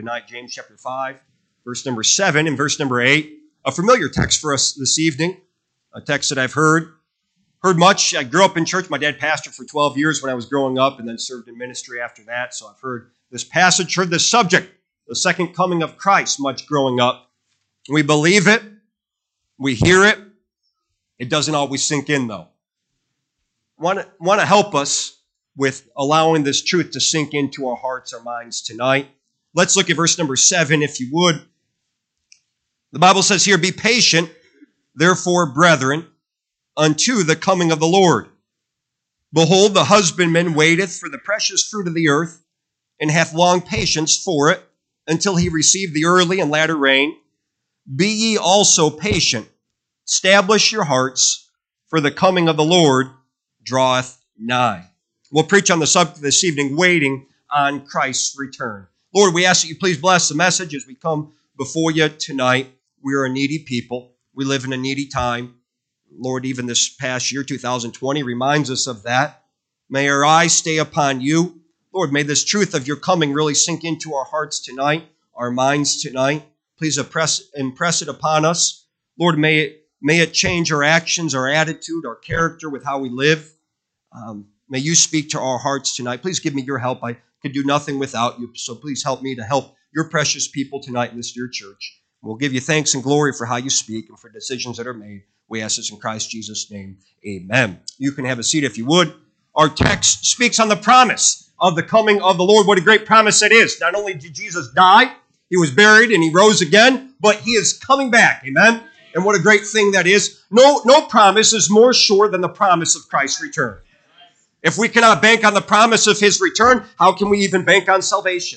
Tonight, James chapter 5, verse number 7 and verse number 8. A familiar text for us this evening, a text that I've heard much. I grew up in church. My dad pastored for 12 years when I was growing up and then served in ministry after that. So I've heard this passage, heard this subject, the second coming of Christ, much growing up. We believe it. We hear it. It doesn't always sink in, though. I want to help us with allowing this truth to sink into our hearts, our minds tonight. Let's look at verse number 7, if you would. The Bible says here, "Be patient, therefore, brethren, unto the coming of the Lord. Behold, the husbandman waiteth for the precious fruit of the earth, and hath long patience for it, until he receive the early and latter rain. Be ye also patient. Establish your hearts, for the coming of the Lord draweth nigh." We'll preach on the subject this evening, waiting on Christ's return. Lord, we ask that you please bless the message as we come before you tonight. We are a needy people. We live in a needy time. Lord, even this past year, 2020, reminds us of that. May our eyes stay upon you. Lord, may this truth of your coming really sink into our hearts tonight, our minds tonight. Please impress it upon us. Lord, may it change our actions, our attitude, our character with how we live. May you speak to our hearts tonight. Please give me your help. I could do nothing without you, so please help me to help your precious people tonight in this dear church. We'll give you thanks and glory for how you speak and for decisions that are made. We ask this in Christ Jesus' name. Amen. You can have a seat if you would. Our text speaks on the promise of the coming of the Lord. What a great promise that is. Not only did Jesus die, he was buried and he rose again, but he is coming back. Amen. And what a great thing that is. No promise is more sure than the promise of Christ's return. If we cannot bank on the promise of his return, how can we even bank on salvation?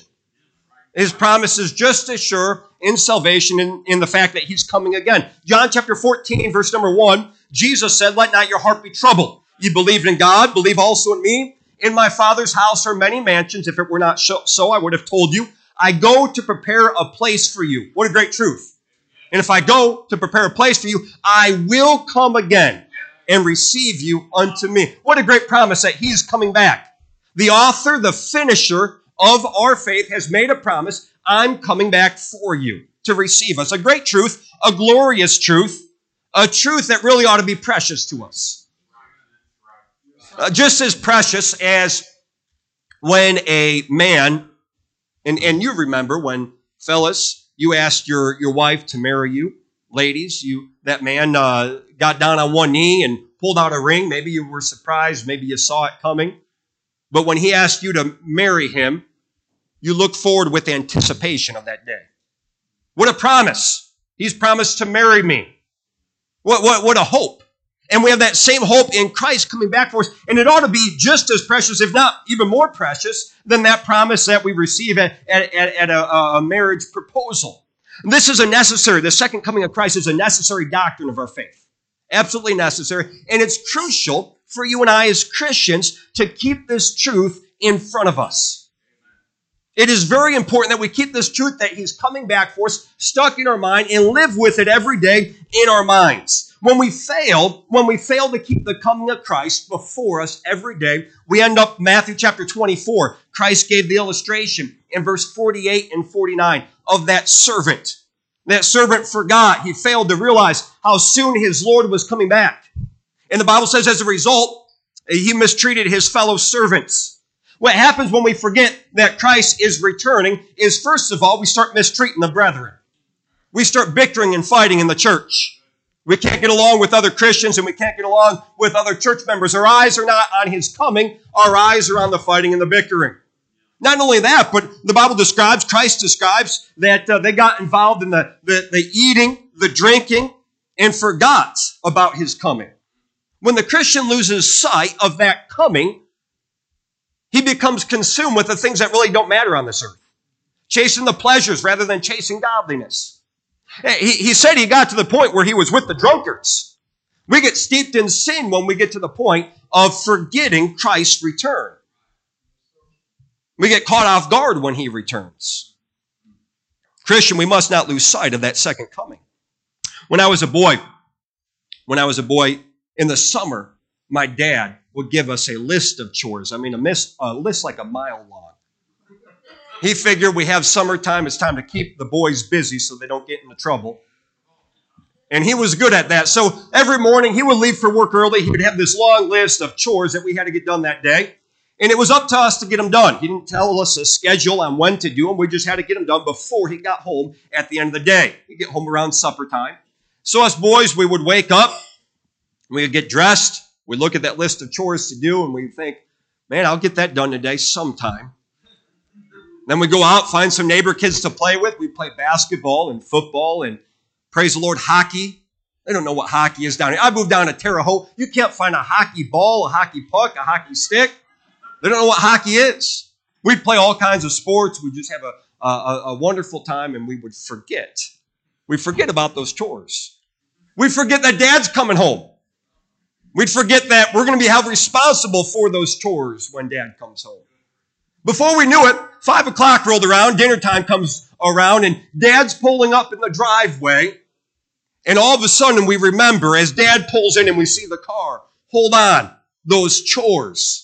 His promise is just as sure in salvation in the fact that he's coming again. John chapter 14, verse number 1, Jesus said, "Let not your heart be troubled. You believed in God, believe also in me. In my Father's house are many mansions. If it were not so, I would have told you. I go to prepare a place for you." What a great truth. And if I go to prepare a place for you, I will come again and receive you unto me. What a great promise that he's coming back. The author, the finisher of our faith has made a promise. I'm coming back for you to receive us. A great truth, a glorious truth, a truth that really ought to be precious to us. Just as precious as when a man, and you remember when, fellas, you asked your wife to marry you. Ladies, that man got down on one knee and pulled out a ring. Maybe you were surprised. Maybe you saw it coming. But when he asked you to marry him, you looked forward with anticipation of that day. What a promise. He's promised to marry me. What a hope. And we have that same hope in Christ coming back for us. And it ought to be just as precious, if not even more precious, than that promise that we receive at a marriage proposal. The second coming of Christ is a necessary doctrine of our faith. Absolutely necessary. And it's crucial for you and I as Christians to keep this truth in front of us. It is very important that we keep this truth that he's coming back for us stuck in our mind and live with it every day in our minds. When we fail to keep the coming of Christ before us every day, we end up Matthew chapter 24. Christ gave the illustration in verse 48 and 49 of that servant. That servant forgot. He failed to realize how soon his Lord was coming back. And the Bible says as a result, he mistreated his fellow servants. What happens when we forget that Christ is returning is, first of all, we start mistreating the brethren. We start bickering and fighting in the church. We can't get along with other Christians and we can't get along with other church members. Our eyes are not on his coming. Our eyes are on the fighting and the bickering. Not only that, but the Bible Christ describes that they got involved in the eating, the drinking, and forgot about his coming. When the Christian loses sight of that coming, he becomes consumed with the things that really don't matter on this earth. Chasing the pleasures rather than chasing godliness. He said he got to the point where he was with the drunkards. We get steeped in sin when we get to the point of forgetting Christ's return. We get caught off guard when he returns. Christian, we must not lose sight of that second coming. When I was a boy in the summer, my dad would give us a list of chores. I mean, a list like a mile long. He figured we have summertime, it's time to keep the boys busy so they don't get into trouble. And he was good at that. So every morning he would leave for work early. He would have this long list of chores that we had to get done that day. And it was up to us to get them done. He didn't tell us a schedule on when to do them. We just had to get them done before he got home at the end of the day. He'd get home around supper time. So us boys, we would wake up. We would get dressed. We'd look at that list of chores to do. And we'd think, man, I'll get that done today sometime. Then we'd go out, find some neighbor kids to play with. We'd play basketball and football and, praise the Lord, hockey. They don't know what hockey is down here. I moved down to Terre Haute. You can't find a hockey ball, a hockey puck, a hockey stick. They don't know what hockey is. We'd play all kinds of sports. We'd just have a wonderful time, and we would forget. We'd forget about those chores. We'd forget that Dad's coming home. We'd forget that we're going to be held responsible for those chores when Dad comes home. Before we knew it, 5 o'clock rolled around, dinner time comes around, and Dad's pulling up in the driveway. And all of a sudden, we remember as Dad pulls in and we see the car, hold on, those chores.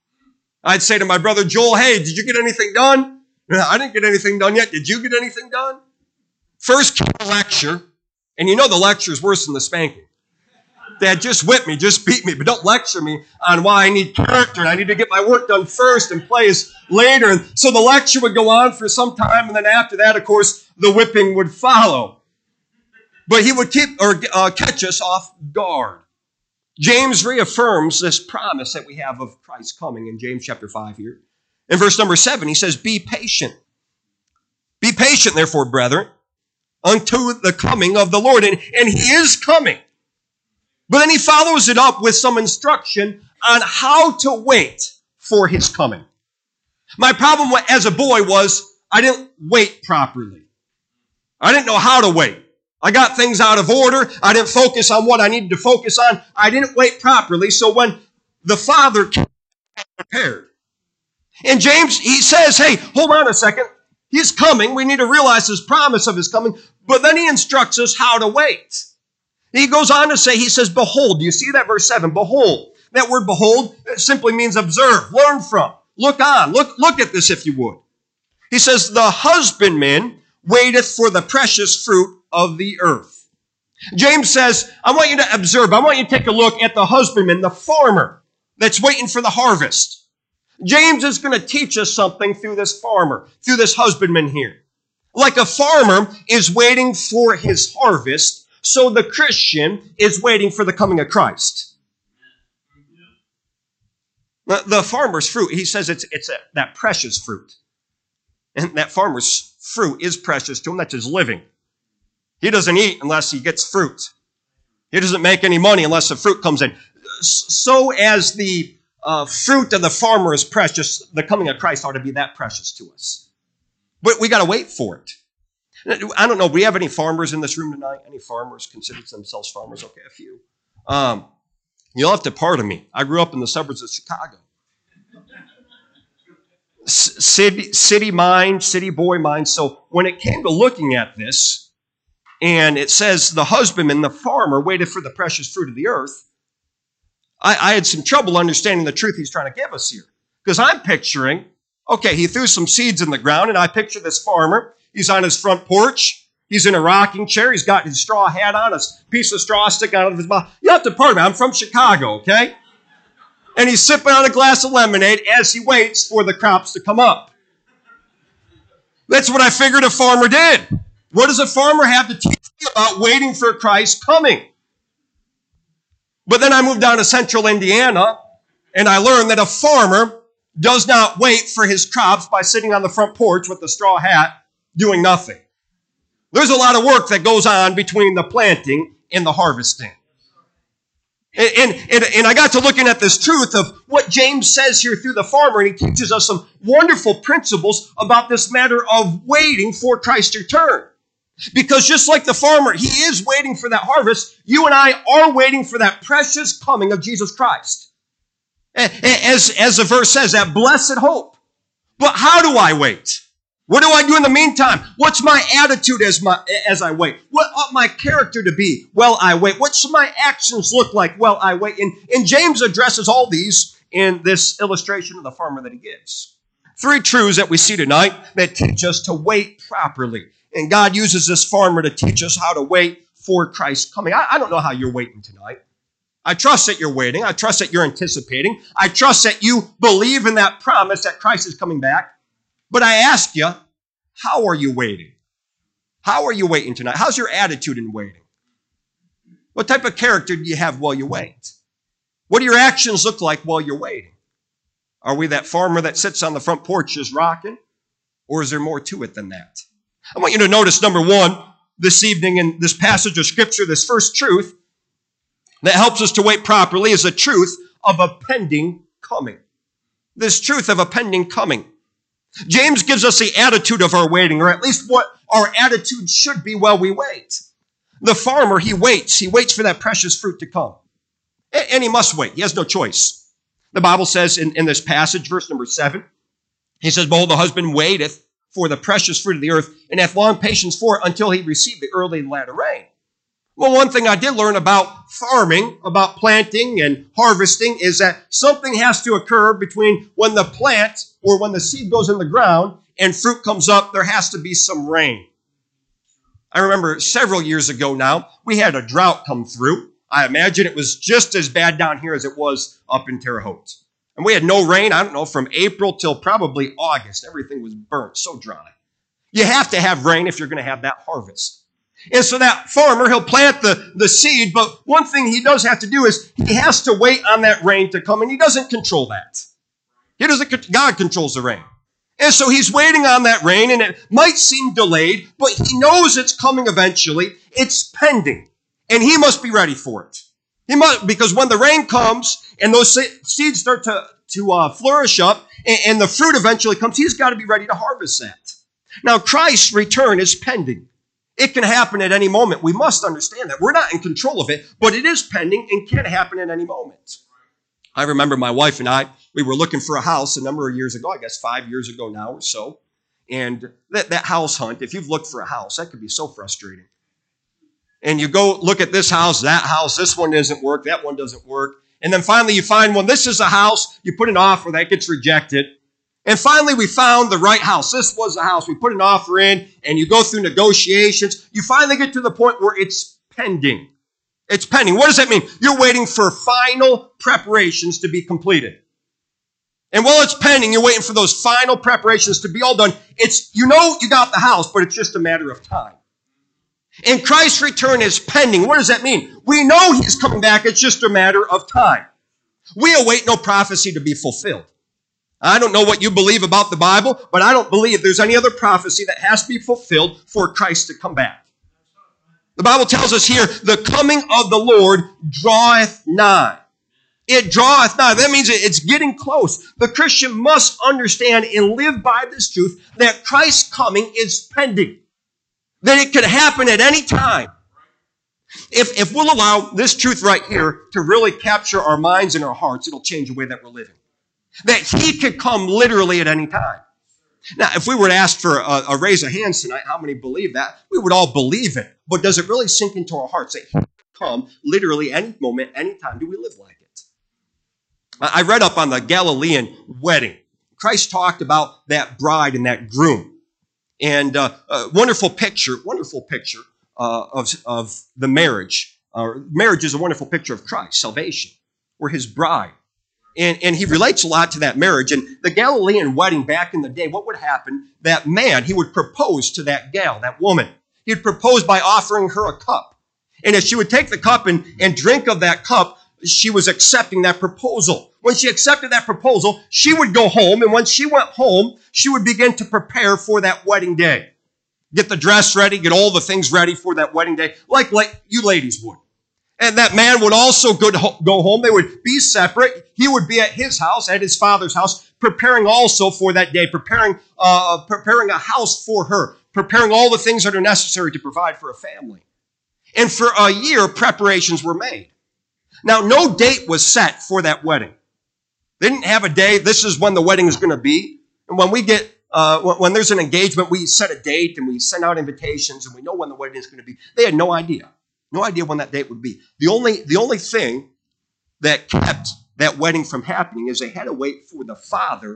I'd say to my brother Joel, hey, did you get anything done? I didn't get anything done yet. Did you get anything done? First came a lecture, and you know the lecture is worse than the spanking. Dad, just whip me, just beat me, but don't lecture me on why I need character and I need to get my work done first and plays later. And so the lecture would go on for some time, and then after that, of course, the whipping would follow. But he would catch us off guard. James reaffirms this promise that we have of Christ coming in James chapter 5 here. In verse number 7, he says, be patient. Be patient, therefore, brethren, unto the coming of the Lord. And he is coming. But then he follows it up with some instruction on how to wait for his coming. My problem as a boy was I didn't wait properly. I didn't know how to wait. I got things out of order. I didn't focus on what I needed to focus on. I didn't wait properly. So when the Father came, I was prepared. And James, he says, hey, hold on a second. He's coming. We need to realize his promise of his coming. But then he instructs us how to wait. He goes on to say, he says, behold. Do you see that? Verse 7, behold. That word behold simply means observe, learn from, look on, look at this if you would. He says, the husbandman waiteth for the precious fruit of the earth. James says, I want you to observe, I want you to take a look at the husbandman, the farmer that's waiting for the harvest. James is going to teach us something through this farmer, through this husbandman here. Like a farmer is waiting for his harvest, so the Christian is waiting for the coming of Christ. The farmer's fruit, he says it's that precious fruit. And that farmer's fruit is precious to him. That's his living. He doesn't eat unless he gets fruit. He doesn't make any money unless the fruit comes in. So as the fruit of the farmer is precious, the coming of Christ ought to be that precious to us. But we got to wait for it. I don't know. Do we have any farmers in this room tonight? Any farmers consider themselves farmers? Okay, a few. You'll have to pardon me. I grew up in the suburbs of Chicago. City mind, city boy mind. So when it came to looking at this, and it says the husbandman, the farmer, waited for the precious fruit of the earth, I had some trouble understanding the truth he's trying to give us here. Because I'm picturing, okay, he threw some seeds in the ground, and I picture this farmer. He's on his front porch. He's in a rocking chair. He's got his straw hat on, a piece of straw sticking out of his mouth. You have to pardon me. I'm from Chicago, okay? And he's sipping on a glass of lemonade as he waits for the crops to come up. That's what I figured a farmer did. What does a farmer have to teach me about waiting for Christ coming? But then I moved down to central Indiana, and I learned that a farmer does not wait for his crops by sitting on the front porch with a straw hat doing nothing. There's a lot of work that goes on between the planting and the harvesting. And I got to looking at this truth of what James says here through the farmer, and he teaches us some wonderful principles about this matter of waiting for Christ's return. Because just like the farmer, he is waiting for that harvest, you and I are waiting for that precious coming of Jesus Christ. As the verse says, that blessed hope. But how do I wait? What do I do in the meantime? What's my attitude as I wait? What ought my character to be while I wait? What should my actions look like while I wait? And James addresses all these in this illustration of the farmer that he gives. Three truths that we see tonight that teach us to wait properly. And God uses this farmer to teach us how to wait for Christ's coming. I don't know how you're waiting tonight. I trust that you're waiting. I trust that you're anticipating. I trust that you believe in that promise that Christ is coming back. But I ask you, how are you waiting? How are you waiting tonight? How's your attitude in waiting? What type of character do you have while you wait? What do your actions look like while you're waiting? Are we that farmer that sits on the front porch just rocking? Or is there more to it than that? I want you to notice, number one, this evening in this passage of Scripture, this first truth that helps us to wait properly is the truth of a pending coming. This truth of a pending coming. James gives us the attitude of our waiting, or at least what our attitude should be while we wait. The farmer, he waits. He waits for that precious fruit to come. And he must wait. He has no choice. The Bible says in this passage, verse number 7, he says, "Behold, the husband waiteth for the precious fruit of the earth, and hath long patience for it until he receive the early and latter rain." Well, one thing I did learn about farming, about planting and harvesting, is that something has to occur between when the plant or when the seed goes in the ground and fruit comes up. There has to be some rain. I remember several years ago now, we had a drought come through. I imagine it was just as bad down here as it was up in Terre Haute. And we had no rain, I don't know, from April till probably August. Everything was burnt, so dry. You have to have rain if you're going to have that harvest. And so that farmer, he'll plant the seed, but one thing he does have to do is he has to wait on that rain to come, and he doesn't control that. God controls the rain. And so he's waiting on that rain, and it might seem delayed, but he knows it's coming eventually. It's pending, and he must be ready for it. He must, because when the rain comes and those seeds start to flourish up, and the fruit eventually comes, he's got to be ready to harvest that. Now, Christ's return is pending. It can happen at any moment. We must understand that. We're not in control of it, but it is pending and can happen at any moment. I remember my wife and I, we were looking for a house a number of years ago, I guess 5 years ago now or so. And that house hunt, if you've looked for a house, that could be so frustrating. And you go look at this house, this one doesn't work, that one doesn't work. And then finally you find one, this is a house, you put an offer, that gets rejected. And finally, we found the right house. This was the house. We put an offer in, and you go through negotiations. You finally get to the point where it's pending. It's pending. What does that mean? You're waiting for final preparations to be completed. And while it's pending, you're waiting for those final preparations to be all done. You got the house, but it's just a matter of time. And Christ's return is pending. What does that mean? We know he's coming back. It's just a matter of time. We await no prophecy to be fulfilled. I don't know what you believe about the Bible, but I don't believe there's any other prophecy that has to be fulfilled for Christ to come back. The Bible tells us here, the coming of the Lord draweth nigh. It draweth nigh. That means it's getting close. The Christian must understand and live by this truth that Christ's coming is pending. That it could happen at any time. If we'll allow this truth right here to really capture our minds and our hearts, it'll change the way that we're living. That he could come literally at any time. Now, if we were to ask for a raise of hands tonight, how many believe that? We would all believe it. But does it really sink into our hearts that he could come literally any moment, any time? Do we live like it? I read up on the Galilean wedding. Christ talked about that bride and that groom. And a wonderful picture of the marriage. Marriage is a wonderful picture of Christ, salvation. We're his bride. And he relates a lot to that marriage. And the Galilean wedding back in the day, what would happen? That man, he would propose to that gal, that woman. He'd propose by offering her a cup. And if she would take the cup and drink of that cup, she was accepting that proposal. When she accepted that proposal, she would go home. And when she went home, she would begin to prepare for that wedding day. Get the dress ready, get all the things ready for that wedding day, like you ladies would. And that man would also go home. They would be separate. He would be at his house, at his father's house, preparing also for that day, preparing a house for her, preparing all the things that are necessary to provide for a family. And for a year, preparations were made. Now, no date was set for that wedding. They didn't have a day. This is when the wedding is going to be. And when we get when there's an engagement, we set a date and we send out invitations and we know when the wedding is going to be. They had no idea. No idea when that date would be. The only thing that kept that wedding from happening is they had to wait for the father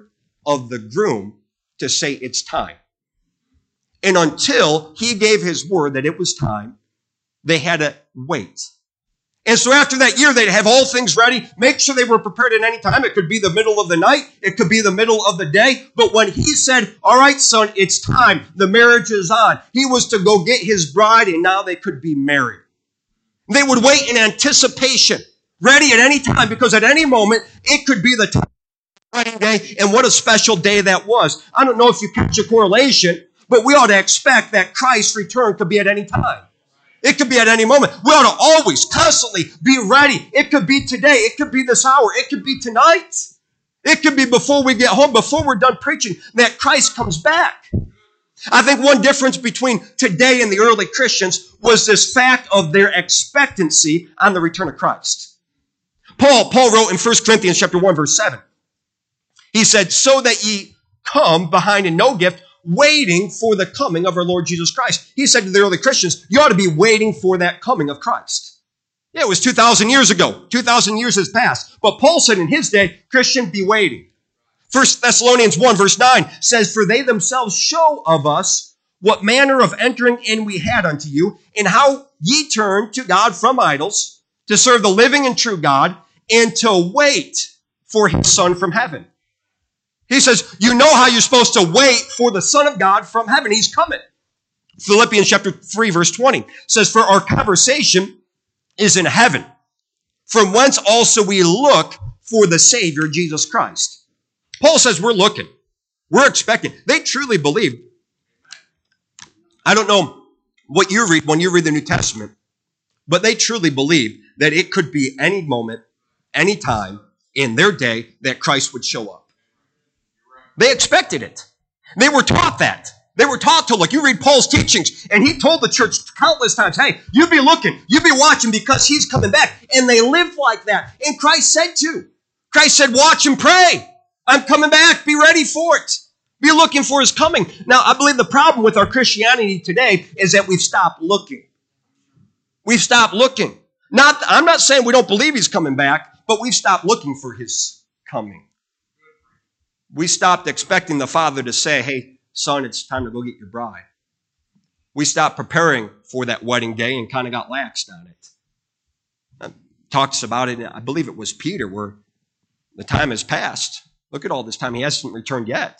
of the groom to say it's time. And until he gave his word that it was time, they had to wait. And so after that year, they'd have all things ready, make sure they were prepared at any time. It could be the middle of the night. It could be the middle of the day. But when he said, all right, son, it's time. The marriage is on. He was to go get his bride, and now they could be married. They would wait in anticipation, ready at any time, because at any moment, it could be the time. Wedding day, and what a special day that was. I don't know if you catch a correlation, but we ought to expect that Christ's return could be at any time. It could be at any moment. We ought to always, constantly be ready. It could be today. It could be this hour. It could be tonight. It could be before we get home, before we're done preaching, that Christ comes back. I think one difference between today and the early Christians was this fact of their expectancy on the return of Christ. Paul wrote in 1 Corinthians chapter 1, verse 7. He said, so that ye come behind in no gift, waiting for the coming of our Lord Jesus Christ. He said to the early Christians, you ought to be waiting for that coming of Christ. Yeah, it was 2,000 years ago. 2,000 years has passed. But Paul said in his day, Christian, be waiting. 1 Thessalonians 1 verse 9 says, for they themselves show of us what manner of entering in we had unto you, and how ye turned to God from idols, to serve the living and true God, and to wait for his Son from heaven. He says, you know how you're supposed to wait for the Son of God from heaven. He's coming. Philippians chapter 3, verse 20 says, for our conversation is in heaven, from whence also we look for the Savior, Jesus Christ. Paul says we're looking. We're expecting. They truly believe. I don't know what you read when you read the New Testament, but they truly believe that it could be any moment, any time in their day that Christ would show up. They expected it. They were taught that. They were taught to look. You read Paul's teachings, and he told the church countless times, hey, you be looking, you be watching because he's coming back. And they lived like that. And Christ said to. Christ said, watch and pray. I'm coming back. Be ready for it. Be looking for his coming. Now, I believe the problem with our Christianity today is that we've stopped looking. We've stopped looking. I'm not saying we don't believe he's coming back, but we've stopped looking for his coming. We stopped expecting the Father to say, hey, son, it's time to go get your bride. We stopped preparing for that wedding day and kind of got laxed on it. Talks about it, I believe it was Peter, where the time has passed. Look at all this time. He hasn't returned yet.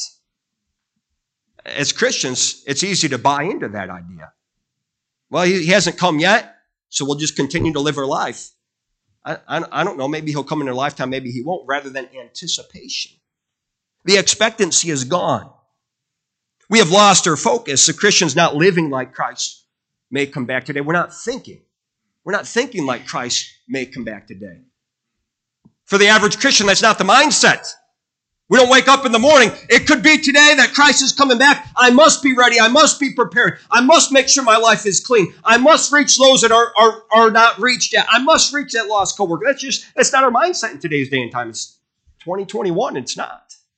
As Christians, it's easy to buy into that idea. Well, he hasn't come yet, so we'll just continue to live our life. I don't know. Maybe he'll come in our lifetime. Maybe he won't, rather than anticipation. The expectancy is gone. We have lost our focus. The Christian's not living like Christ may come back today. We're not thinking. We're not thinking like Christ may come back today. For the average Christian, that's not the mindset. We don't wake up in the morning. It could be today that Christ is coming back. I must be ready. I must be prepared. I must make sure my life is clean. I must reach those that are not reached yet. I must reach that lost coworker. That's not our mindset in today's day and time. It's 2021. It's not.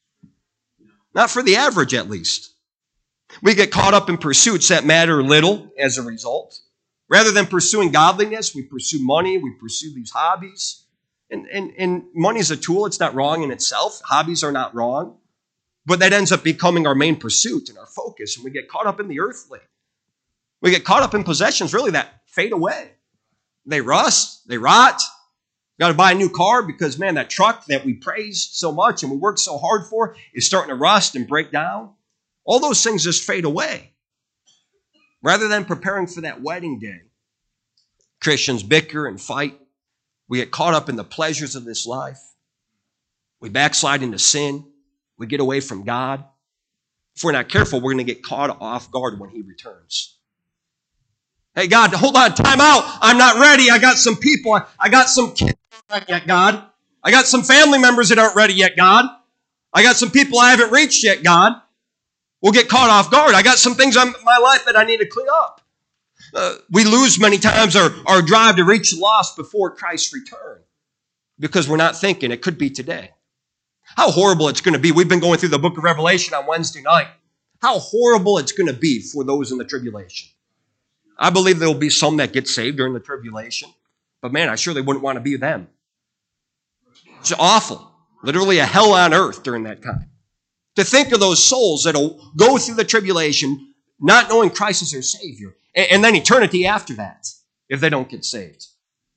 Not for the average, at least. We get caught up in pursuits that matter little as a result. Rather than pursuing godliness, we pursue money, we pursue these hobbies. And money is a tool. It's not wrong in itself. Hobbies are not wrong. But that ends up becoming our main pursuit and our focus. And we get caught up in the earthly. We get caught up in possessions, really, that fade away. They rust. They rot. Got to buy a new car because, man, that truck that we praise so much and we work so hard for is starting to rust and break down. All those things just fade away. Rather than preparing for that wedding day, Christians bicker and fight. We get caught up in the pleasures of this life. We backslide into sin. We get away from God. If we're not careful, we're going to get caught off guard when he returns. Hey, God, hold on, time out. I'm not ready. I got some people. I got some kids that aren't ready yet, God. I got some family members that aren't ready yet, God. I got some people I haven't reached yet, God. We'll get caught off guard. I got some things in my life that I need to clean up. We lose many times our drive to reach the lost before Christ's return because we're not thinking it could be today. How horrible it's going to be. We've been going through the book of Revelation on Wednesday night. How horrible it's going to be for those in the tribulation. I believe there will be some that get saved during the tribulation. But man, I surely wouldn't want to be them. It's awful. Literally a hell on earth during that time. To think of those souls that'll go through the tribulation not knowing Christ is their Savior, and then eternity after that if they don't get saved.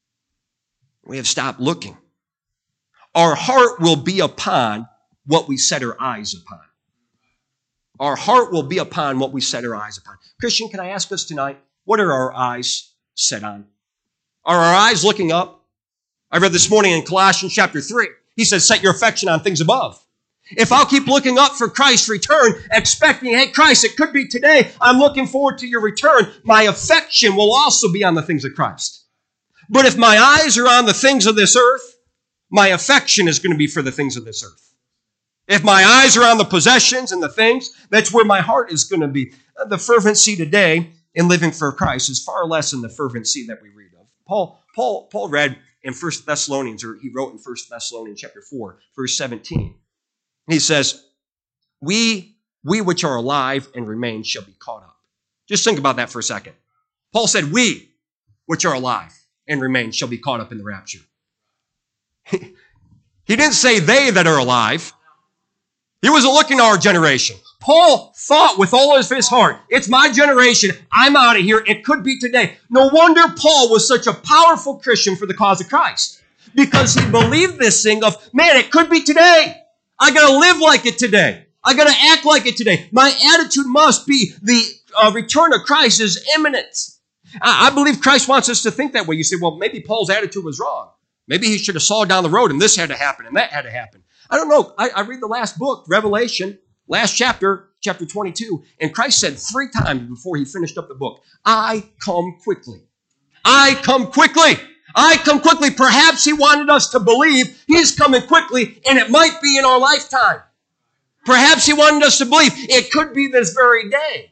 We have stopped looking. Our heart will be upon what we set our eyes upon. Our heart will be upon what we set our eyes upon. Christian, can I ask us tonight, what are our eyes set on? Are our eyes looking up? I read this morning in Colossians chapter 3. He says, set your affection on things above. If I'll keep looking up for Christ's return, expecting, hey, Christ, it could be today. I'm looking forward to your return. My affection will also be on the things of Christ. But if my eyes are on the things of this earth, my affection is going to be for the things of this earth. If my eyes are on the possessions and the things, that's where my heart is going to be. The fervency today in living for Christ is far less than the fervency that we read of. Paul read in 1 Thessalonians, or he wrote in 1 Thessalonians chapter 4, verse 17. He says, we which are alive and remain shall be caught up. Just think about that for a second. Paul said, we which are alive and remain shall be caught up in the rapture. He didn't say they that are alive. He wasn't looking at our generation. Paul thought with all of his heart, it's my generation, I'm out of here, it could be today. No wonder Paul was such a powerful Christian for the cause of Christ. Because he believed this thing of, man, it could be today. I got to live like it today. I got to act like it today. My attitude must be the return of Christ is imminent. I believe Christ wants us to think that way. You say, well, maybe Paul's attitude was wrong. Maybe he should have saw down the road and this had to happen and that had to happen. I don't know. I read the last book, Revelation, last chapter 22, and Christ said 3 times before he finished up the book, I come quickly. I come quickly. I come quickly. Perhaps he wanted us to believe he's coming quickly, and it might be in our lifetime. Perhaps he wanted us to believe it could be this very day.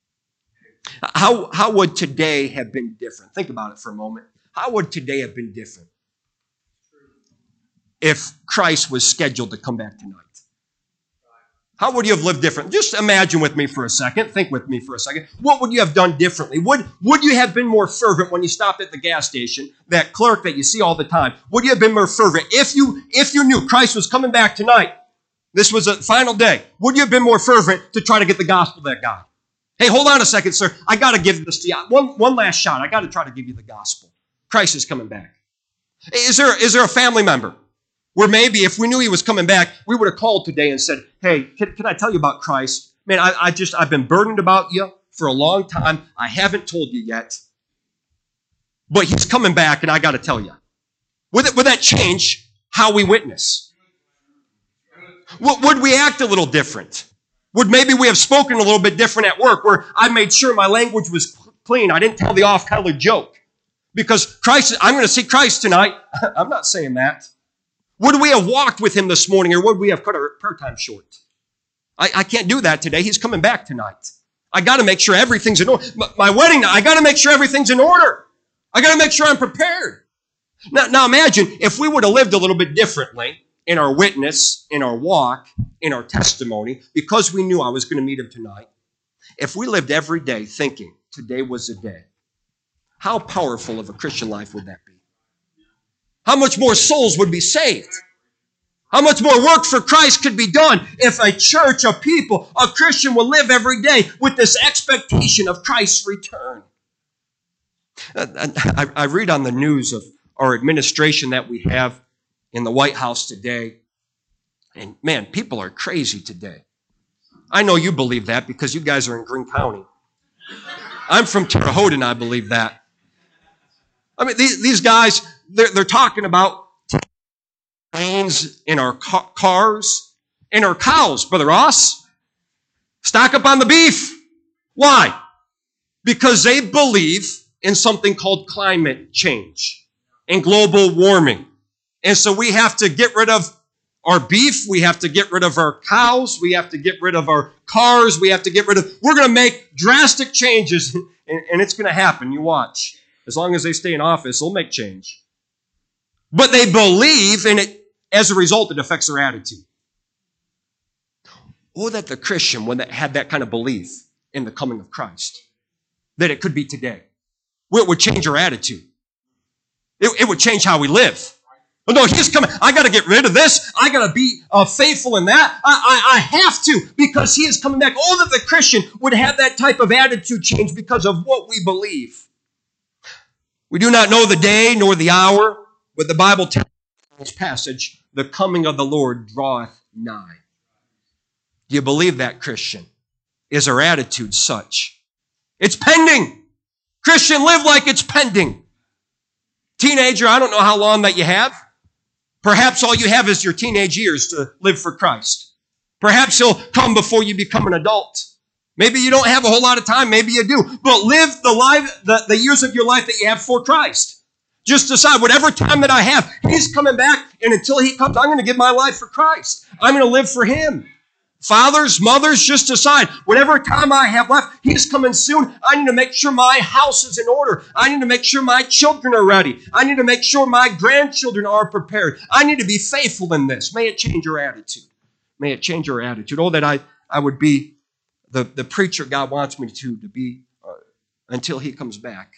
How would today have been different? Think about it for a moment. How would today have been different if Christ was scheduled to come back tonight? How would you have lived different? Just imagine with me for a second. Think with me for a second. What would you have done differently? Would you have been more fervent when you stopped at the gas station? That clerk that you see all the time. Would you have been more fervent if you knew Christ was coming back tonight? This was a final day. Would you have been more fervent to try to get the gospel to that guy? Hey, hold on a second, sir. I got to give this to you. One last shot. I got to try to give you the gospel. Christ is coming back. Is there a family member where maybe if we knew he was coming back, we would have called today and said, hey, can I tell you about Christ? Man, I've been burdened about you for a long time. I haven't told you yet. But he's coming back and I got to tell you. Would that change how we witness? Would we act a little different? Would maybe we have spoken a little bit different at work where I made sure my language was clean. I didn't tell the off-color joke. Because Christ, I'm going to see Christ tonight. I'm not saying that. Would we have walked with him this morning or would we have cut our prayer time short? I can't do that today. He's coming back tonight. I got to make sure everything's in order. My wedding, I got to make sure everything's in order. I got to make sure I'm prepared. Now imagine if we would have lived a little bit differently in our witness, in our walk, in our testimony, because we knew I was going to meet him tonight. If we lived every day thinking today was the day, how powerful of a Christian life would that be? How much more souls would be saved? How much more work for Christ could be done if a church, a people, a Christian will live every day with this expectation of Christ's return? I read on the news of our administration that we have in the White House today, and man, people are crazy today. I know you believe that because you guys are in Greene County. I'm from Terre Haute and I believe that. I mean, these guys, they're talking about planes in our cars, in our cows, Brother Ross. Stock up on the beef. Why? Because they believe in something called climate change and global warming. And so we have to get rid of our beef. We have to get rid of our cows. We have to get rid of our cars. We have to get rid of, we're going to make drastic changes and it's going to happen. You watch. As long as they stay in office, they'll make change. But they believe in it. As a result, it affects their attitude. Oh, that the Christian, when they had that kind of belief in the coming of Christ, that it could be today. Well, it would change our attitude. It would change how we live. Oh, no, he's coming. I got to get rid of this. I got to be faithful in that. I have to because he is coming back. Oh, that the Christian would have that type of attitude change because of what we believe. We do not know the day nor the hour, but the Bible tells us in this passage, the coming of the Lord draweth nigh. Do you believe that, Christian? Is our attitude such? It's pending. Christian, live like it's pending. Teenager, I don't know how long that you have. Perhaps all you have is your teenage years to live for Christ. Perhaps he'll come before you become an adult. Maybe you don't have a whole lot of time. Maybe you do. But live the years of your life that you have for Christ. Just decide, whatever time that I have, he's coming back, and until he comes, I'm going to give my life for Christ. I'm going to live for him. Fathers, mothers, just decide, whatever time I have left, he's coming soon. I need to make sure my house is in order. I need to make sure my children are ready. I need to make sure my grandchildren are prepared. I need to be faithful in this. May it change your attitude. May it change your attitude. Oh, that I would be the preacher God wants me to be until he comes back.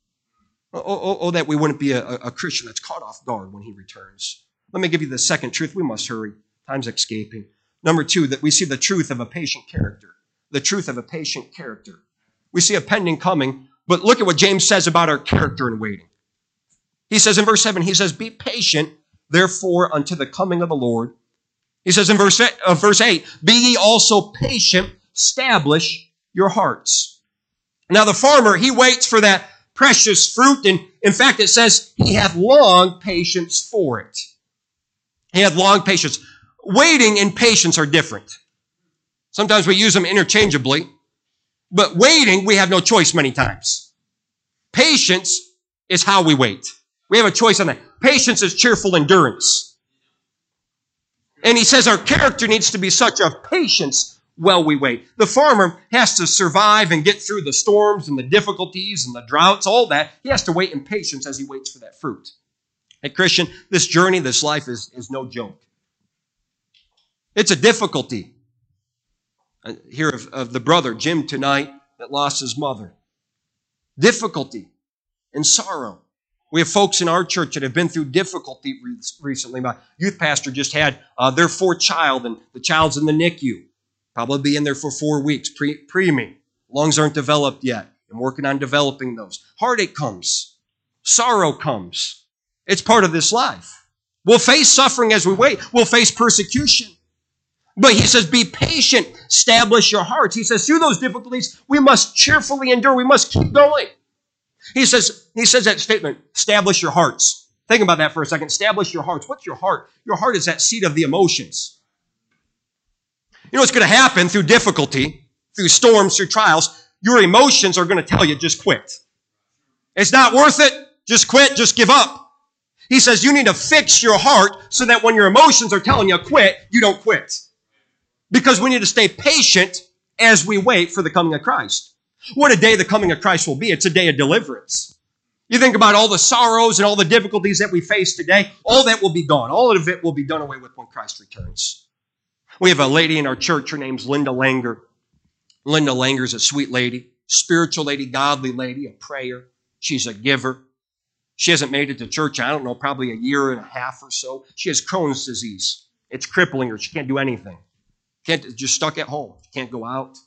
Oh, that we wouldn't be a Christian that's caught off guard when he returns. Let me give you the second truth. We must hurry. Time's escaping. Number two, that we see the truth of a patient character. The truth of a patient character. We see a pending coming, but look at what James says about our character in waiting. He says in verse 7, he says, be patient, therefore, unto the coming of the Lord. He says in verse 8, be ye also patient, establish your hearts. Now the farmer, he waits for that precious fruit, and in fact it says he hath long patience for it. He had long patience. Waiting and patience are different. Sometimes we use them interchangeably, but waiting, we have no choice many times. Patience is how we wait. We have a choice on that. Patience is cheerful endurance. And he says our character needs to be such of patience while we wait. The farmer has to survive and get through the storms and the difficulties and the droughts, all that. He has to wait in patience as he waits for that fruit. Hey, Christian, this journey, this life is no joke. It's a difficulty. I hear of the brother, Jim, tonight, that lost his mother. Difficulty and sorrow. We have folks in our church that have been through difficulty recently. My youth pastor just had their fourth child, and the child's in the NICU. Probably be in there for 4 weeks, preemie. Lungs aren't developed yet. I'm working on developing those. Heartache comes. Sorrow comes. It's part of this life. We'll face suffering as we wait. We'll face persecution. But he says, be patient, establish your hearts. He says, through those difficulties, we must cheerfully endure. We must keep going. He says that statement, establish your hearts. Think about that for a second. Establish your hearts. What's your heart? Your heart is that seat of the emotions. You know what's going to happen through difficulty, through storms, through trials? Your emotions are going to tell you, just quit. It's not worth it. Just quit. Just give up. He says you need to fix your heart so that when your emotions are telling you quit, you don't quit. Because we need to stay patient as we wait for the coming of Christ. What a day the coming of Christ will be. It's a day of deliverance. You think about all the sorrows and all the difficulties that we face today, all that will be gone. All of it will be done away with when Christ returns. We have a lady in our church. Her name's Linda Langer. Linda Langer is a sweet lady, spiritual lady, godly lady, a prayer. She's a giver. She hasn't made it to church, I don't know, probably a year and a half or so. She has Crohn's disease. It's crippling her. She can't do anything. Just stuck at home. Can't go out.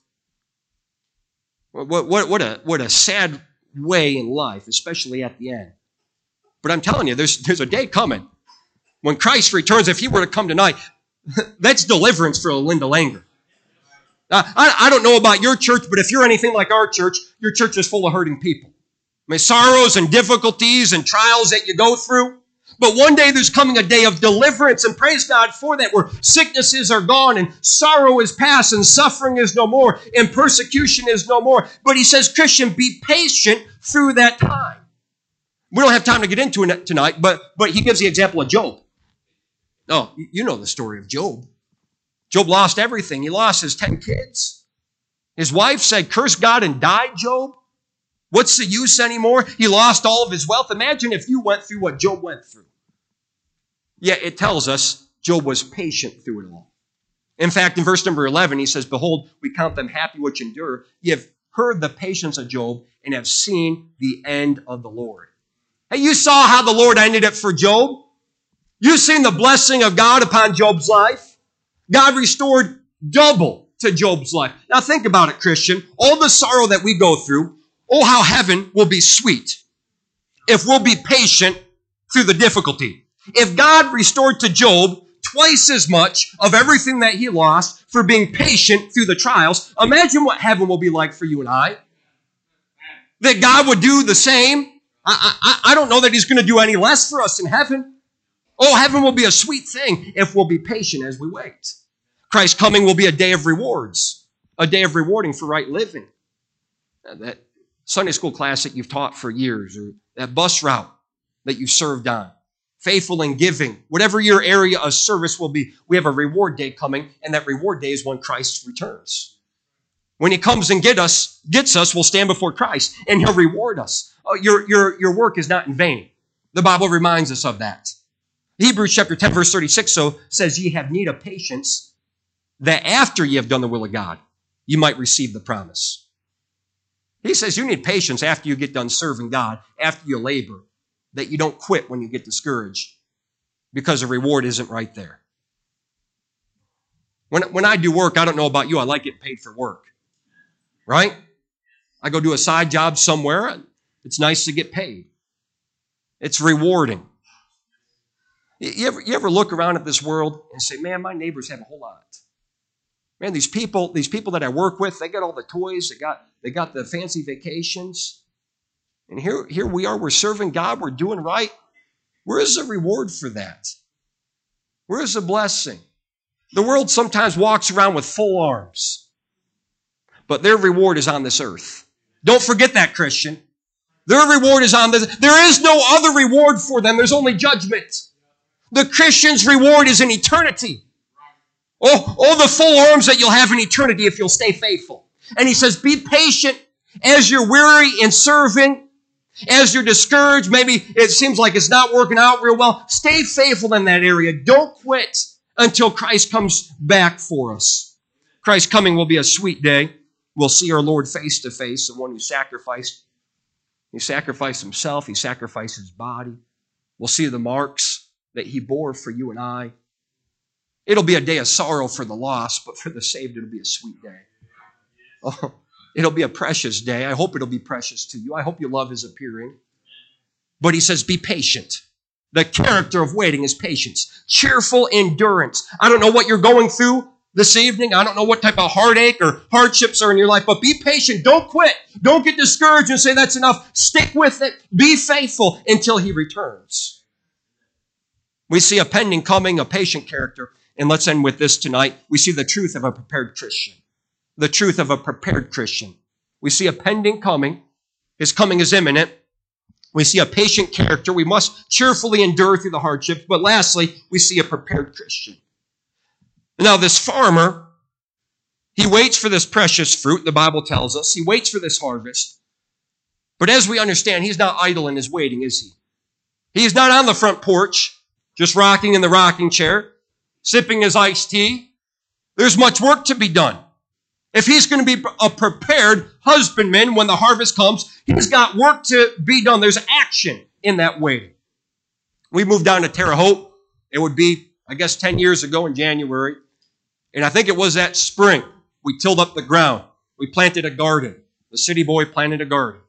What a sad way in life, especially at the end. But I'm telling you, there's a day coming when Christ returns. If he were to come tonight, that's deliverance for Linda Langer. I don't know about your church, but if you're anything like our church, your church is full of hurting people. I mean, sorrows and difficulties and trials that you go through. But one day there's coming a day of deliverance, and praise God for that, where sicknesses are gone and sorrow is past and suffering is no more and persecution is no more. But he says, Christian, be patient through that time. We don't have time to get into it tonight, but he gives the example of Job. Oh, you know the story of Job. Job lost everything. He lost his 10 kids. His wife said, curse God and die, Job. What's the use anymore? He lost all of his wealth. Imagine if you went through what Job went through. Yet it tells us Job was patient through it all. In fact, in verse number 11, he says, behold, we count them happy which endure. Ye have heard the patience of Job and have seen the end of the Lord. Hey, you saw how the Lord ended it for Job. You've seen the blessing of God upon Job's life. God restored double to Job's life. Now think about it, Christian. All the sorrow that we go through, oh, how heaven will be sweet if we'll be patient through the difficulty. If God restored to Job twice as much of everything that he lost for being patient through the trials, imagine what heaven will be like for you and I. That God would do the same. I don't know that he's going to do any less for us in heaven. Oh, heaven will be a sweet thing if we'll be patient as we wait. Christ's coming will be a day of rewards, a day of rewarding for right living. That Sunday school class that you've taught for years, or that bus route that you've served on, faithful in giving, whatever your area of service will be, we have a reward day coming, and that reward day is when Christ returns. When he comes and gets us, we'll stand before Christ, and he'll reward us. Your work is not in vain. The Bible reminds us of that. Hebrews chapter 10, verse 36 says, ye have need of patience, that after ye have done the will of God, you might receive the promise. He says you need patience after you get done serving God, after you labor, that you don't quit when you get discouraged, because the reward isn't right there. When I do work, I don't know about you, I like getting paid for work. Right? I go do a side job somewhere, it's nice to get paid. It's rewarding. You ever look around at this world and say, man, my neighbors have a whole lot. Man, these people that I work with, they got all the toys, they got the fancy vacations. And here we are, we're serving God, we're doing right. Where is the reward for that? Where is the blessing? The world sometimes walks around with full arms, but their reward is on this earth. Don't forget that, Christian. Their reward is on this. There is no other reward for them. There's only judgment. The Christian's reward is in eternity. Oh, the full arms that you'll have in eternity if you'll stay faithful. And he says, be patient as you're weary in serving, as you're discouraged. Maybe it seems like it's not working out real well. Stay faithful in that area. Don't quit until Christ comes back for us. Christ's coming will be a sweet day. We'll see our Lord face to face, the one who sacrificed. He sacrificed himself. He sacrificed his body. We'll see the marks that he bore for you and I. It'll be a day of sorrow for the lost, but for the saved, it'll be a sweet day. Oh, it'll be a precious day. I hope it'll be precious to you. I hope you love his appearing. But he says, be patient. The character of waiting is patience. Cheerful endurance. I don't know what you're going through this evening. I don't know what type of heartache or hardships are in your life, but be patient. Don't quit. Don't get discouraged and say that's enough. Stick with it. Be faithful until he returns. We see a pending coming, a patient character. And let's end with this tonight. We see the truth of a prepared Christian. The truth of a prepared Christian. We see a pending coming. His coming is imminent. We see a patient character. We must cheerfully endure through the hardships. But lastly, we see a prepared Christian. Now, this farmer, he waits for this precious fruit, the Bible tells us. He waits for this harvest. But as we understand, he's not idle in his waiting, is he? He's not on the front porch, just rocking in the rocking chair, sipping his iced tea. There's much work to be done. If he's going to be a prepared husbandman when the harvest comes, he's got work to be done. There's action in that waiting. We moved down to Terre Haute. It would be, 10 years ago in January. And I think it was that spring. We tilled up the ground. We planted a garden. The city boy planted a garden.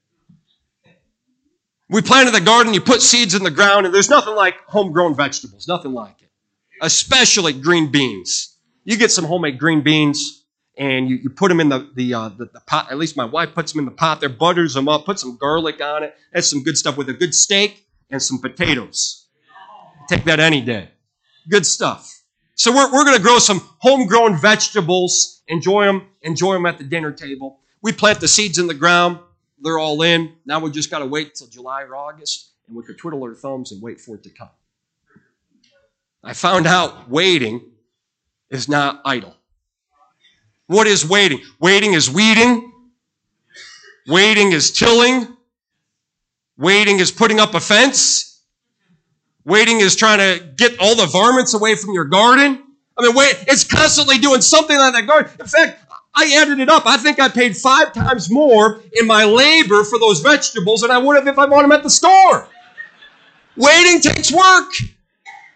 We planted the garden. You put seeds in the ground, and there's nothing like homegrown vegetables. Nothing like it. Especially green beans. You get some homemade green beans, and you put them in the pot. At least my wife puts them in the pot there, butters them up, put some garlic on it. That's some good stuff with a good steak and some potatoes. Take that any day. Good stuff. So we're going to grow some homegrown vegetables, enjoy them at the dinner table. We plant the seeds in the ground. They're all in. Now we just got to wait till July or August, and we could twiddle our thumbs and wait for it to come. I found out waiting is not idle. What is waiting? Waiting is weeding. Waiting is tilling. Waiting is putting up a fence. Waiting is trying to get all the varmints away from your garden. It's constantly doing something like that garden. In fact, I added it up. I think I paid 5 times more in my labor for those vegetables than I would have if I bought them at the store. Waiting takes work.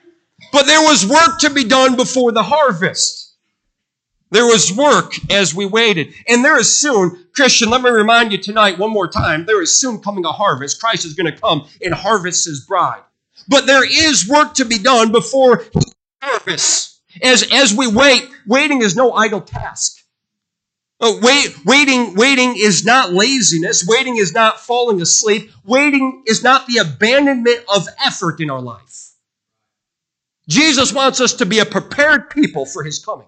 But there was work to be done before the harvest. There was work as we waited. And there is soon, Christian, let me remind you tonight one more time, there is soon coming a harvest. Christ is going to come and harvest his bride. But there is work to be done before harvest. As we wait, waiting is no idle task. Waiting is not laziness. Waiting is not falling asleep. Waiting is not the abandonment of effort in our life. Jesus wants us to be a prepared people for his coming.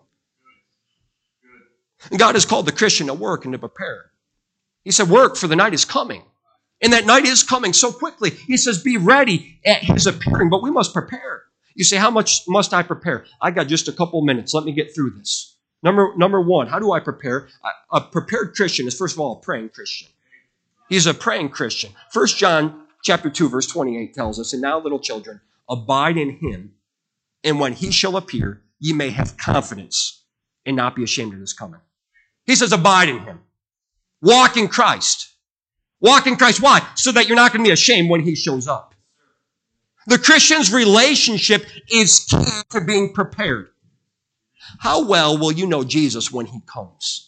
And God has called the Christian to work and to prepare. He said, work, for the night is coming. And that night is coming so quickly. He says, be ready at his appearing, but we must prepare. You say, how much must I prepare? I got just a couple minutes. Let me get through this. Number one, how do I prepare? A prepared Christian is, first of all, a praying Christian. He's a praying Christian. 1 John chapter 2, verse 28 tells us, and now, little children, abide in him, and when he shall appear, ye may have confidence and not be ashamed of his coming. He says, abide in him. Walk in Christ. Walk in Christ. Why? So that you're not going to be ashamed when he shows up. The Christian's relationship is key to being prepared. How well will you know Jesus when he comes?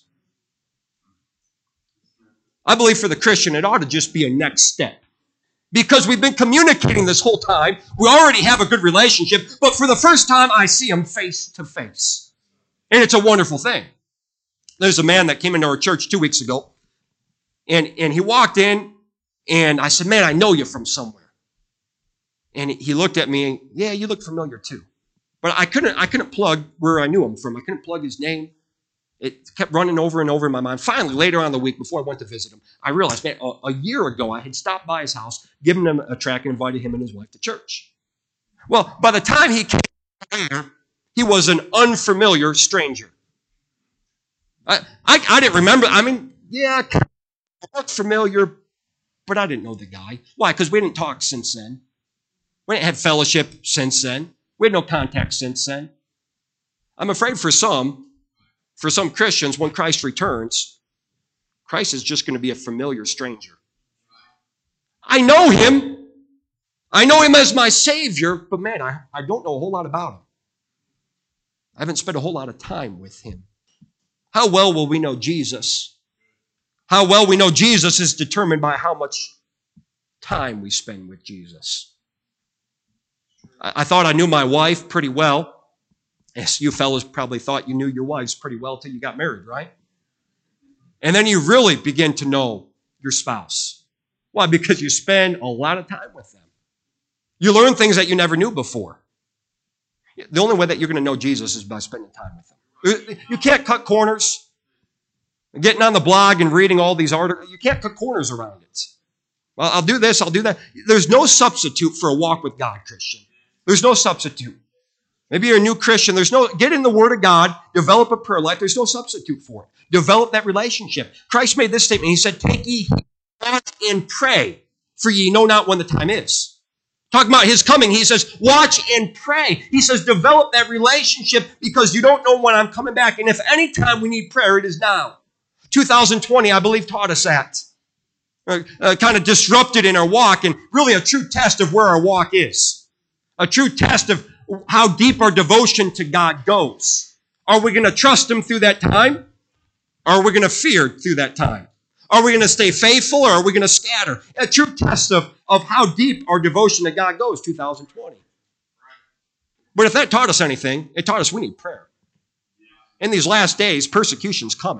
I believe for the Christian, it ought to just be a next step. Because we've been communicating this whole time. We already have a good relationship, but for the first time, I see him face to face. And it's a wonderful thing. There's a man that came into our church 2 weeks ago, and he walked in, and I said, man, I know you from somewhere. And he looked at me, and yeah, you look familiar too. But I couldn't plug where I knew him from. I couldn't plug his name. It kept running over and over in my mind. Finally, later on in the week, before I went to visit him, I realized, man, a year ago, I had stopped by his house, given him a tract, and invited him and his wife to church. Well, by the time he came here, he was an unfamiliar stranger. I didn't remember. I mean, yeah, I looked familiar, but I didn't know the guy. Why? Because we didn't talk since then. We didn't have fellowship since then. We had no contact since then. I'm afraid for some Christians, when Christ returns, Christ is just going to be a familiar stranger. I know him. I know him as my Savior, but man, I don't know a whole lot about him. I haven't spent a whole lot of time with him. How well will we know Jesus? How well we know Jesus is determined by how much time we spend with Jesus. I thought I knew my wife pretty well. Yes, you fellas probably thought you knew your wives pretty well till you got married, right? And then you really begin to know your spouse. Why? Because you spend a lot of time with them. You learn things that you never knew before. The only way that you're going to know Jesus is by spending time with him. You can't cut corners. Getting on the blog and reading all these articles, you can't cut corners around it. Well, I'll do this, I'll do that. There's no substitute for a walk with God, Christian. There's no substitute. Maybe you're a new Christian. Get in the Word of God, develop a prayer life. There's no substitute for it. Develop that relationship. Christ made this statement. He said, take ye heed, watch and pray, for ye know not when the time is. Talking about his coming, he says, watch and pray. He says, develop that relationship because you don't know when I'm coming back. And if any time we need prayer, it is now. 2020, I believe, taught us that. Kind of disrupted in our walk and really a true test of where our walk is. A true test of how deep our devotion to God goes. Are we going to trust him through that time? Or are we going to fear through that time? Are we going to stay faithful or are we going to scatter? A true test of how deep our devotion to God goes, 2020. But if that taught us anything, it taught us we need prayer. In these last days, persecution's coming.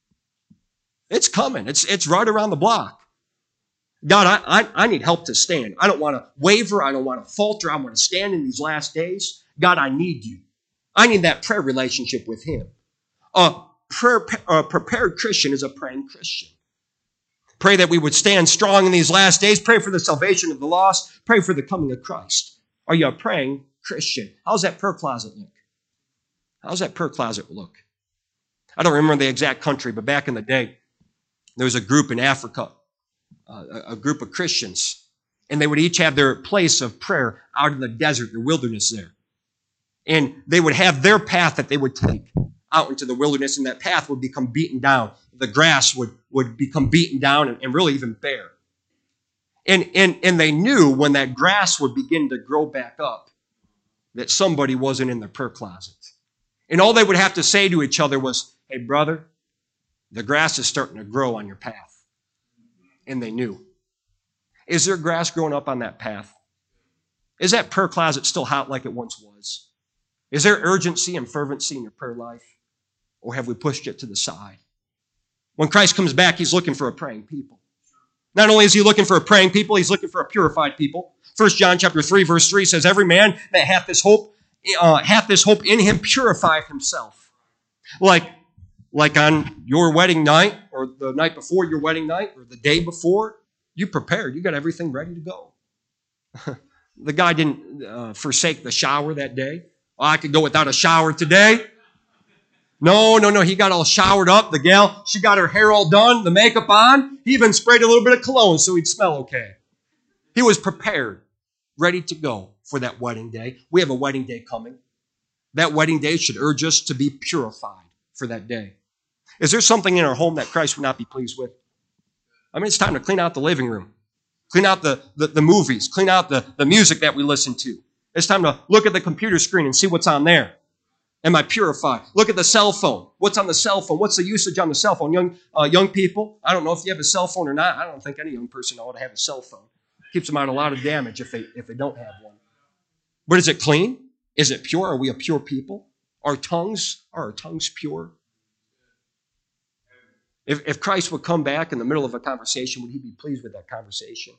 It's coming. It's right around the block. God, I need help to stand. I don't want to waver. I don't want to falter. I want to stand in these last days. God, I need you. I need that prayer relationship with him. A prepared Christian is a praying Christian. Pray that we would stand strong in these last days. Pray for the salvation of the lost. Pray for the coming of Christ. Are you a praying Christian? How's that prayer closet look? How's that prayer closet look? I don't remember the exact country, but back in the day, there was a group in Africa, a group of Christians, and they would each have their place of prayer out in the desert, the wilderness there. And they would have their path that they would take out into the wilderness, and that path would become beaten down. The grass would become beaten down and really even bare. And they knew when that grass would begin to grow back up, that somebody wasn't in their prayer closet. And all they would have to say to each other was, hey, brother, the grass is starting to grow on your path. And they knew. Is there grass growing up on that path? Is that prayer closet still hot like it once was? Is there urgency and fervency in your prayer life? Or have we pushed it to the side? When Christ comes back, he's looking for a praying people. Not only is he looking for a praying people, he's looking for a purified people. 1 John chapter 3, verse 3 says, every man that hath this hope in him purifieth himself. Like on your wedding night, or the night before your wedding night, or the day before, you prepared. You got everything ready to go. The guy didn't forsake the shower that day. Oh, I could go without a shower today. No. He got all showered up. The gal, she got her hair all done, the makeup on. He even sprayed a little bit of cologne so he'd smell okay. He was prepared, ready to go for that wedding day. We have a wedding day coming. That wedding day should urge us to be purified for that day. Is there something in our home that Christ would not be pleased with? I mean, it's time to clean out the living room. Clean out the movies. Clean out the music that we listen to. It's time to look at the computer screen and see what's on there. Am I purified? Look at the cell phone. What's on the cell phone? What's the usage on the cell phone? Young people, I don't know if you have a cell phone or not. I don't think any young person ought to have a cell phone. Keeps them out of a lot of damage if they don't have one. But is it clean? Is it pure? Are we a pure people? Are our tongues pure? If Christ would come back in the middle of a conversation, would he be pleased with that conversation?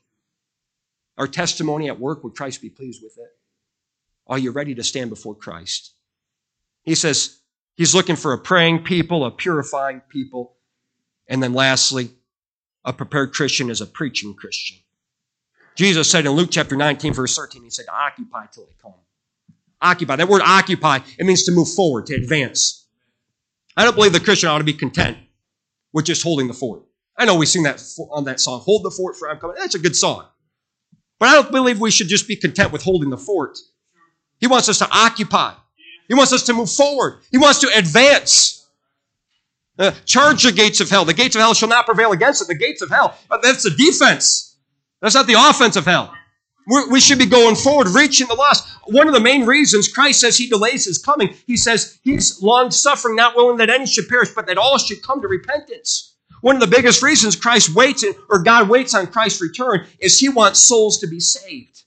Our testimony at work, would Christ be pleased with it? Are you ready to stand before Christ? He says he's looking for a praying people, a purifying people, and then lastly, a prepared Christian is a preaching Christian. Jesus said in Luke chapter 19, verse 13, he said, occupy till I come. Occupy. That word occupy, it means to move forward, to advance. I don't believe the Christian ought to be content with just holding the fort. I know we sing that on that song, Hold the Fort for I'm Coming. That's a good song. But I don't believe we should just be content with holding the fort. He wants us to occupy. He wants us to move forward. He wants to advance. Charge the gates of hell. The gates of hell shall not prevail against it. The gates of hell, that's the defense. That's not the offense of hell. We should be going forward, reaching the lost. One of the main reasons Christ says he delays his coming, he says he's long-suffering, not willing that any should perish, but that all should come to repentance. One of the biggest reasons Christ waits, or God waits on Christ's return, is he wants souls to be saved.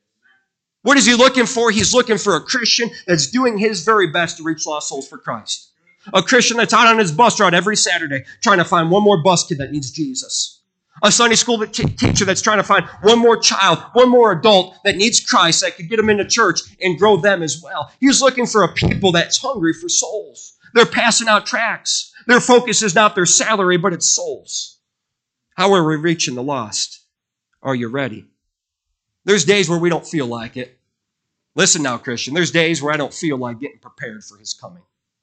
What is he looking for? He's looking for a Christian that's doing his very best to reach lost souls for Christ. A Christian that's out on his bus route every Saturday trying to find one more bus kid that needs Jesus. A Sunday school teacher that's trying to find one more child, one more adult that needs Christ, that could get them into church and grow them as well. He's looking for a people that's hungry for souls. They're passing out tracts. Their focus is not their salary, but it's souls. How are we reaching the lost? Are you ready? There's days where we don't feel like it. Listen now, Christian, there's days where I don't feel like getting prepared for his coming.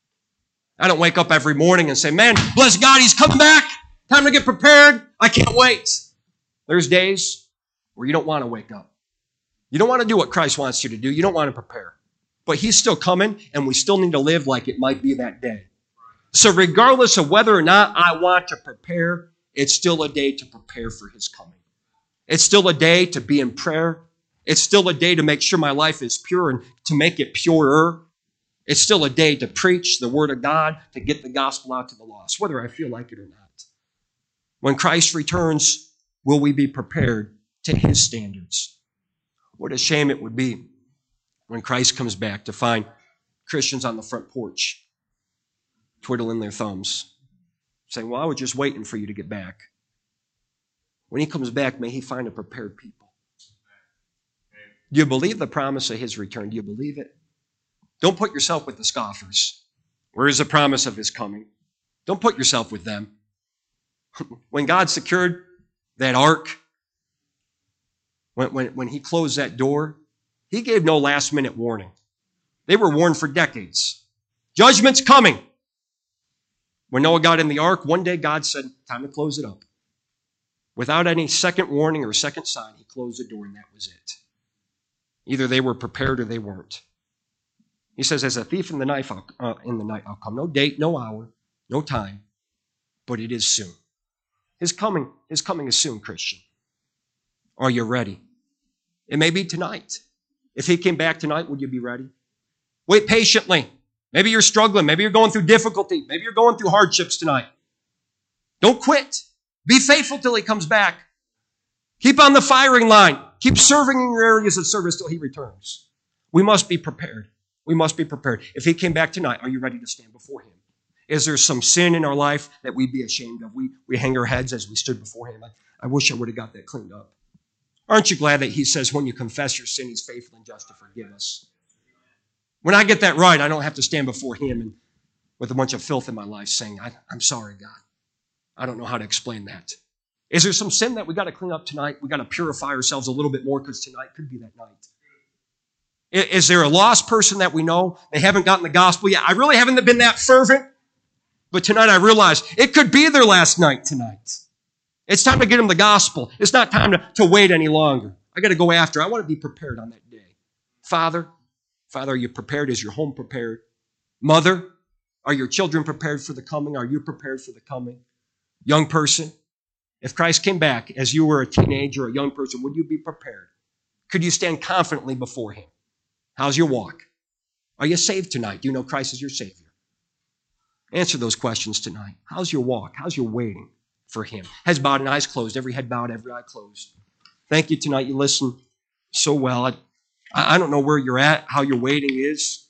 I don't wake up every morning and say, man, bless God, he's coming back. Time to get prepared. I can't wait. There's days where you don't want to wake up. You don't want to do what Christ wants you to do. You don't want to prepare. But he's still coming, and we still need to live like it might be that day. So regardless of whether or not I want to prepare, it's still a day to prepare for his coming. It's still a day to be in prayer. It's still a day to make sure my life is pure and to make it purer. It's still a day to preach the word of God, to get the gospel out to the lost, whether I feel like it or not. When Christ returns, will we be prepared to his standards? What a shame it would be when Christ comes back to find Christians on the front porch twiddling their thumbs, saying, well, I was just waiting for you to get back. When he comes back, may he find a prepared people. Do you believe the promise of his return? Do you believe it? Don't put yourself with the scoffers. Where is the promise of his coming? Don't put yourself with them. When God secured that ark, when he closed that door, he gave no last-minute warning. They were warned for decades. Judgment's coming. When Noah got in the ark, one day God said, time to close it up. Without any second warning or second sign, he closed the door and that was it. Either they were prepared or they weren't. He says, as a thief in the night I'll come. No date, no hour, no time, but it is soon. His coming is soon, Christian. Are you ready? It may be tonight. If he came back tonight, would you be ready? Wait patiently. Maybe you're struggling. Maybe you're going through difficulty. Maybe you're going through hardships tonight. Don't quit. Be faithful till he comes back. Keep on the firing line. Keep serving in your areas of service till he returns. We must be prepared. We must be prepared. If he came back tonight, are you ready to stand before him? Is there some sin in our life that we'd be ashamed of? We hang our heads as we stood before him. I wish I would have got that cleaned up. Aren't you glad that he says when you confess your sin, he's faithful and just to forgive us? When I get that right, I don't have to stand before him and with a bunch of filth in my life saying, I'm sorry, God. I don't know how to explain that. Is there some sin that we got to clean up tonight? We got to purify ourselves a little bit more because tonight could be that night. Is there a lost person that we know? They haven't gotten the gospel yet. I really haven't been that fervent. But tonight I realize it could be their last night tonight. It's time to get them the gospel. It's not time to wait any longer. I got to go after. I want to be prepared on that day. Father, are you prepared? Is your home prepared? Mother, are your children prepared for the coming? Are you prepared for the coming? Young person, if Christ came back as you were a teenager or a young person, would you be prepared? Could you stand confidently before him? How's your walk? Are you saved tonight? Do you know Christ is your Savior? Answer those questions tonight. How's your walk? How's your waiting for him? Heads bowed and eyes closed. Every head bowed, every eye closed. Thank you tonight. You listened so well. I don't know where you're at, how your waiting is.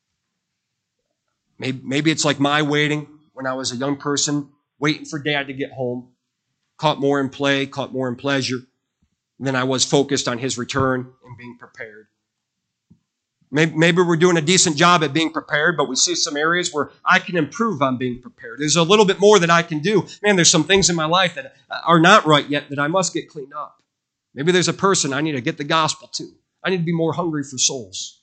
Maybe it's like my waiting when I was a young person, waiting for Dad to get home. Caught more in play, caught more in pleasure than I was focused on his return and being prepared. Maybe we're doing a decent job at being prepared, but we see some areas where I can improve on being prepared. There's a little bit more that I can do. Man, there's some things in my life that are not right yet that I must get cleaned up. Maybe there's a person I need to get the gospel to. I need to be more hungry for souls.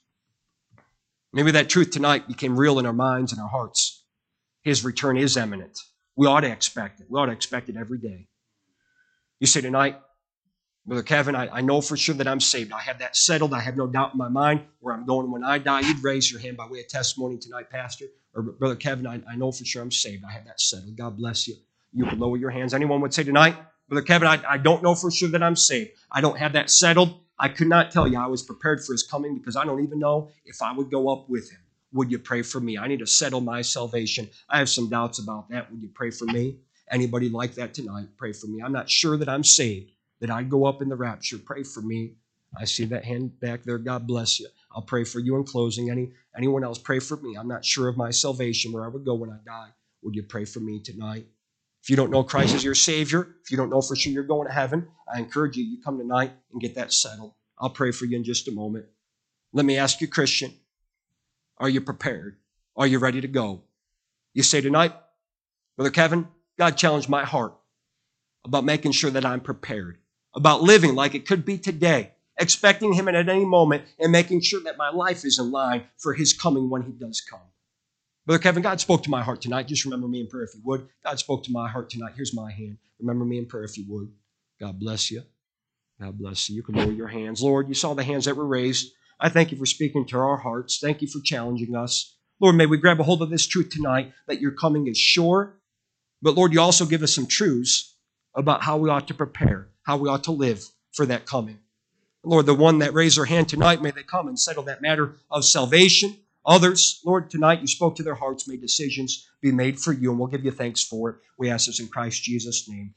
Maybe that truth tonight became real in our minds and our hearts. His return is imminent. We ought to expect it. We ought to expect it every day. You say tonight, Brother Kevin, I know for sure that I'm saved. I have that settled. I have no doubt in my mind where I'm going when I die. You'd raise your hand by way of testimony tonight, Pastor. Or Brother Kevin, I know for sure I'm saved. I have that settled. God bless you. You can lower your hands. Anyone would say tonight, Brother Kevin, I don't know for sure that I'm saved. I don't have that settled. I could not tell you I was prepared for his coming because I don't even know if I would go up with him. Would you pray for me? I need to settle my salvation. I have some doubts about that. Would you pray for me? Anybody like that tonight? Pray for me. I'm not sure that I'm saved, that I'd go up in the rapture. Pray for me. I see that hand back there. God bless you. I'll pray for you in closing. Anyone else, pray for me. I'm not sure of my salvation, where I would go when I die. Would you pray for me tonight? If you don't know Christ as your Savior, if you don't know for sure you're going to heaven, I encourage you, you come tonight and get that settled. I'll pray for you in just a moment. Let me ask you, Christian, are you prepared? Are you ready to go? You say tonight, Brother Kevin, God challenged my heart about making sure that I'm prepared, about living like it could be today, expecting him at any moment and making sure that my life is in line for his coming when he does come. Brother Kevin, God spoke to my heart tonight. Just remember me in prayer if you would. God spoke to my heart tonight. Here's my hand. Remember me in prayer if you would. God bless you. God bless you. You can lower your hands. Lord, you saw the hands that were raised. I thank you for speaking to our hearts. Thank you for challenging us. Lord, may we grab a hold of this truth tonight that your coming is sure. But Lord, you also give us some truths about how we ought to prepare, how we ought to live for that coming. Lord, the one that raised their hand tonight, may they come and settle that matter of salvation. Others, Lord, tonight you spoke to their hearts, may decisions be made for you, and we'll give you thanks for it. We ask this in Christ Jesus' name.